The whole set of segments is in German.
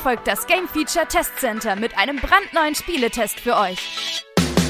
folgt das Game Feature Test Center mit einem brandneuen Spieletest für euch.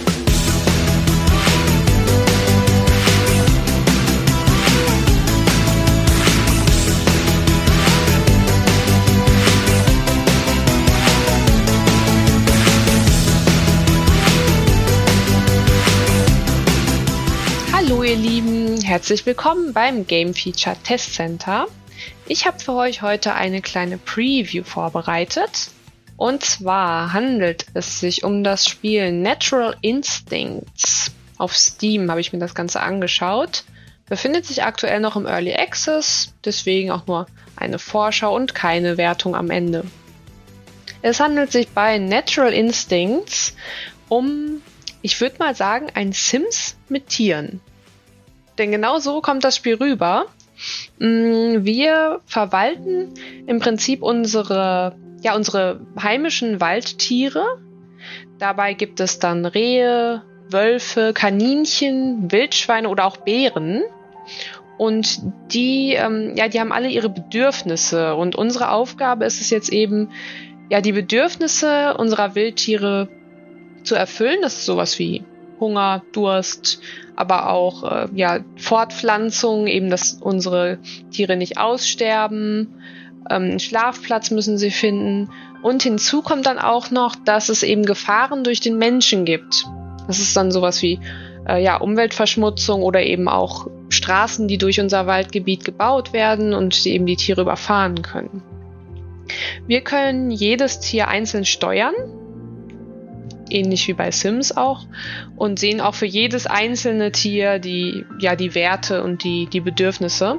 Hallo ihr Lieben, herzlich willkommen beim Game Feature Test Center. Ich habe für euch heute eine kleine Preview vorbereitet. Und zwar handelt es sich um das Spiel Natural Instincts. Auf Steam habe ich mir das Ganze angeschaut. Befindet sich aktuell noch im Early Access, deswegen auch nur eine Vorschau und keine Wertung am Ende. Es handelt sich bei Natural Instincts um, ich würde mal sagen, ein Sims mit Tieren. Denn genau so kommt das Spiel rüber. Wir verwalten im Prinzip unsere heimischen Waldtiere. Dabei gibt es dann Rehe, Wölfe, Kaninchen, Wildschweine oder auch Bären. Und die haben alle ihre Bedürfnisse. Und unsere Aufgabe ist es jetzt eben, die Bedürfnisse unserer Wildtiere zu erfüllen. Das ist sowas wie Hunger, Durst, aber auch Fortpflanzung, eben, dass unsere Tiere nicht aussterben. Einen Schlafplatz müssen sie finden. Und hinzu kommt dann auch noch, dass es eben Gefahren durch den Menschen gibt. Das ist dann sowas wie Umweltverschmutzung oder eben auch Straßen, die durch unser Waldgebiet gebaut werden und die eben die Tiere überfahren können. Wir können jedes Tier einzeln steuern, ähnlich wie bei Sims auch, und sehen auch für jedes einzelne Tier die Werte und die Bedürfnisse.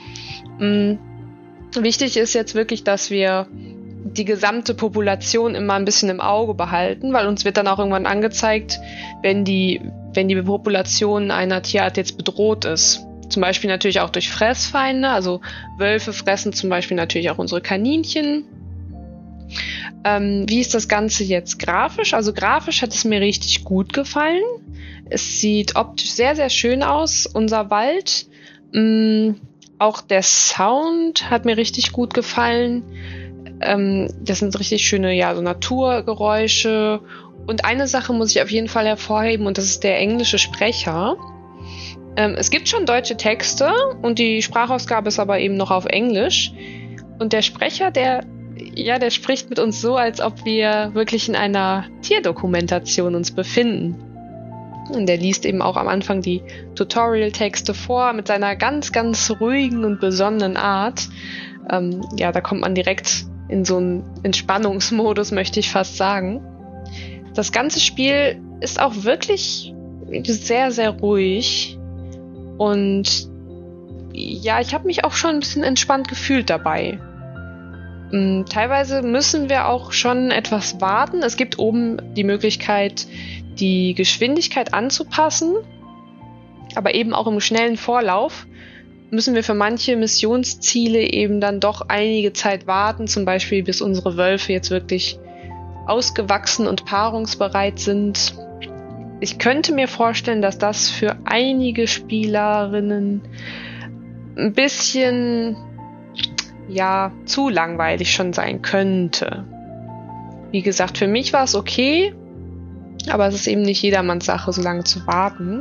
Wichtig ist jetzt wirklich, dass wir die gesamte Population immer ein bisschen im Auge behalten, weil uns wird dann auch irgendwann angezeigt, wenn die Population einer Tierart jetzt bedroht ist. Zum Beispiel natürlich auch durch Fressfeinde, also Wölfe fressen zum Beispiel natürlich auch unsere Kaninchen. Wie ist das Ganze jetzt grafisch? Also grafisch hat es mir richtig gut gefallen. Es sieht optisch sehr, sehr schön aus, unser Wald. Auch der Sound hat mir richtig gut gefallen. Das sind richtig schöne so Naturgeräusche. Und eine Sache muss ich auf jeden Fall hervorheben, und das ist der englische Sprecher. Es gibt schon deutsche Texte und die Sprachausgabe ist aber eben noch auf Englisch. Und der Sprecher, der spricht mit uns so, als ob wir wirklich in einer Tierdokumentation uns befinden. Und der liest eben auch am Anfang die Tutorial-Texte vor mit seiner ganz, ganz ruhigen und besonnenen Art. Da kommt man direkt in so einen Entspannungsmodus, möchte ich fast sagen. Das ganze Spiel ist auch wirklich sehr, sehr ruhig. Und ich habe mich auch schon ein bisschen entspannt gefühlt dabei. Teilweise müssen wir auch schon etwas warten. Es gibt oben die Möglichkeit, die Geschwindigkeit anzupassen, aber eben auch im schnellen Vorlauf müssen wir für manche Missionsziele eben dann doch einige Zeit warten, zum Beispiel bis unsere Wölfe jetzt wirklich ausgewachsen und paarungsbereit sind. Ich könnte mir vorstellen, dass das für einige Spielerinnen ein bisschen zu langweilig schon sein könnte. Wie gesagt, für mich war es okay, aber es ist eben nicht jedermanns Sache, so lange zu warten.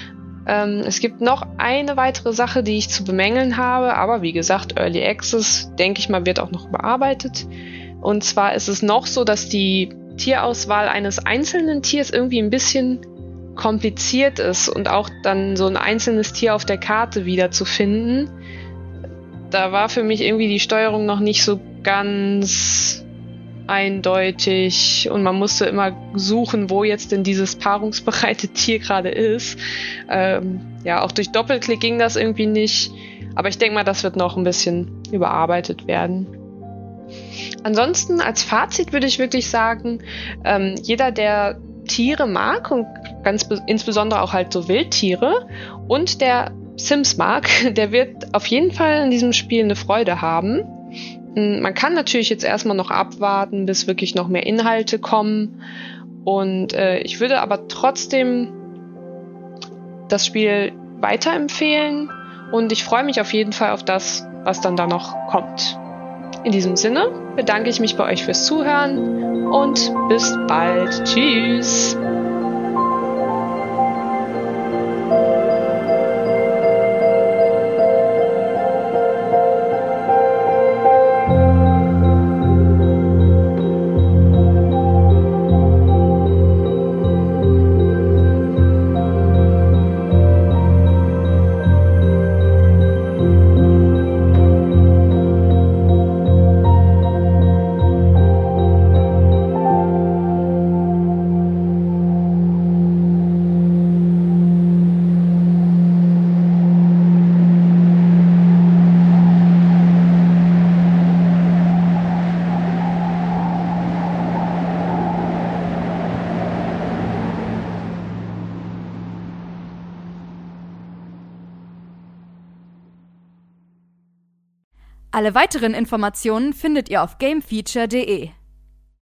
Es gibt noch eine weitere Sache, die ich zu bemängeln habe, aber wie gesagt, Early Access, denke ich mal, wird auch noch überarbeitet. Und zwar ist es noch so, dass die Tierauswahl eines einzelnen Tiers irgendwie ein bisschen kompliziert ist und auch dann so ein einzelnes Tier auf der Karte wiederzufinden. Da war für mich irgendwie die Steuerung noch nicht so ganz eindeutig und man musste immer suchen, wo jetzt denn dieses paarungsbereite Tier gerade ist. Auch durch Doppelklick ging das irgendwie nicht, aber ich denke mal, das wird noch ein bisschen überarbeitet werden. Ansonsten als Fazit würde ich wirklich sagen, jeder, der Tiere mag und insbesondere auch halt so Wildtiere und der Sims mag, der wird auf jeden Fall in diesem Spiel eine Freude haben. Man kann natürlich jetzt erstmal noch abwarten, bis wirklich noch mehr Inhalte kommen. Und ich würde aber trotzdem das Spiel weiterempfehlen. Und ich freue mich auf jeden Fall auf das, was dann da noch kommt. In diesem Sinne bedanke ich mich bei euch fürs Zuhören und bis bald. Tschüss! Alle weiteren Informationen findet ihr auf gamefeature.de.